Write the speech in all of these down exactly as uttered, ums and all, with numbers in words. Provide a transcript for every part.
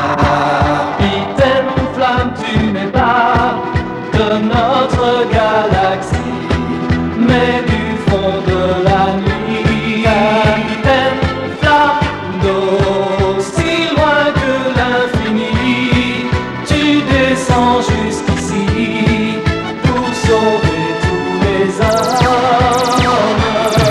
Capitaine Flamme, tu n'es pas de notre galaxie, mais du fond de la nuit. Capitaine Flamme, d'aussi loin que l'infini, tu descends jusqu'ici pour sauver tous les hommes.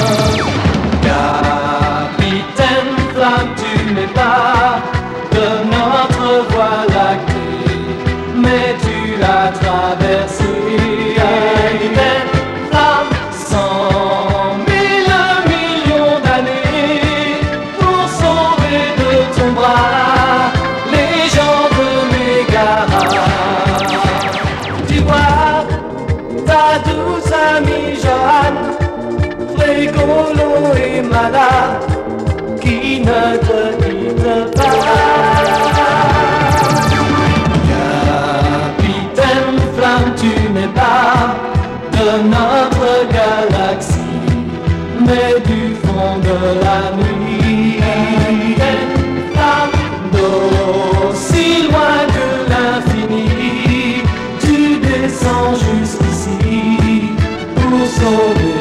Capitaine Flamme, tu n'es pas de notre voie lactée, mais tu l'as traversée. Capitaine Flamme, cent mille millions d'années pour sauver de ton bras les gens de Mégara. Tu vois ta douce amie Joanne, rigolo et malade, qui ne te quitte pas. Capitaine Flamme, tu n'es pas de notre galaxie, mais du fond de la nuit. Capitaine Flamme, d'aussi loin que l'infini, tu descends jusqu'ici pour sauver